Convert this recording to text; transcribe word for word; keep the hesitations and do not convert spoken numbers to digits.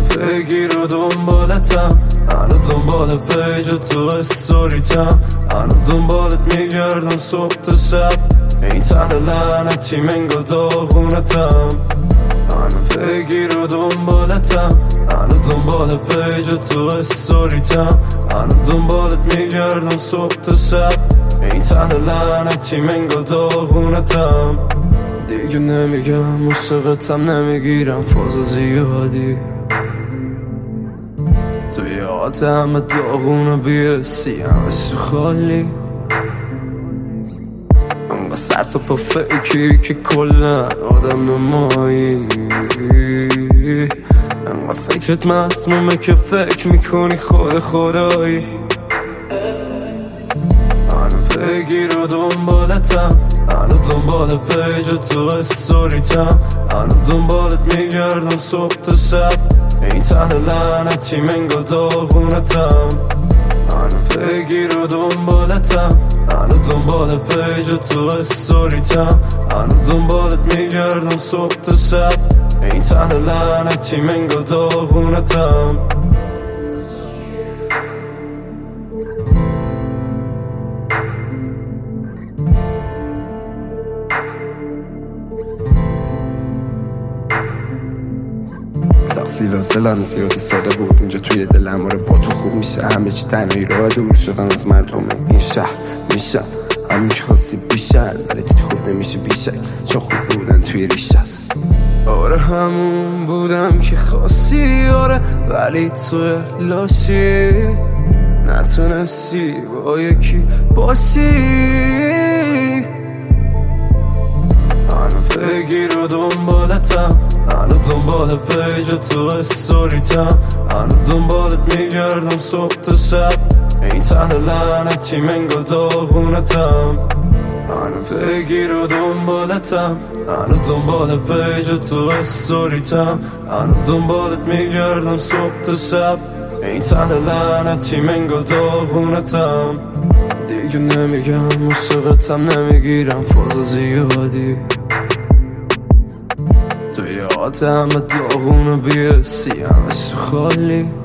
بگیر و دنبالتم، هنو دنبال پیج تو استوریتم، هنو دنبالت میگردم صبح تا شب. این تن لعنتی منگو داغونتم، هنو بگیر و دنبالتم، هنو دنبال پیج تو استوریتم، هنو دنبالت میگردم صبح تا شب. این تن لعنتی منگو داغونتم. دیگه نمیگم عاشقتم، نمیگیرم فاز زیادی. توی یاد همه داغونه بیسی همش خالی. انگاه سر تا پا فکری که کلن آدم نمایی. انگاه فکرت مسمومه که فکر میکنی خود خدایی. هنو بگیر و دنبالتم، هنو دنبال پیج تو استوریتم، هنو دنبالت میگردم صبح تا شب. این تن لعنتی منگو داغونتم، هنو بگیر و دنبالتم، هنو دنبال پیج تو استوریتم، هنو دنبالت میگردم صبح تا شب. این تن لعنتی منگو داغونتم. تقصیر اصلا زیادی ساده بود اینجا توی دلم. آره با تو خوب میشه همه چی، تنهایی راه دور شدن از مردم این شهر میشن همین که خواستی بیشن، ولی دیدی خوب نمیشه بیشک چون خوب بودن توی ریش هست. آره همون بودم که خواستی، آره ولی تو لاشی نتونستی با یکی باشی. هنو بگیر و دنبالتم، هنو دنبال پیج تو استوریتم، هنو دنبالت میگردم صبح تا شب. این تن لعنتی منگو داغونتم، هنو بگیر و دنبالتم، هنو دنبال پیج تو استوریتم، هنو دنبالت میگردم صبح تا شب. این تن لعنتی منگو داغونتم. دیگه نمیگم عاشقتم، نمیگیرم فاز زیادی. توی یاد همه داغونه بیسی همش خالی.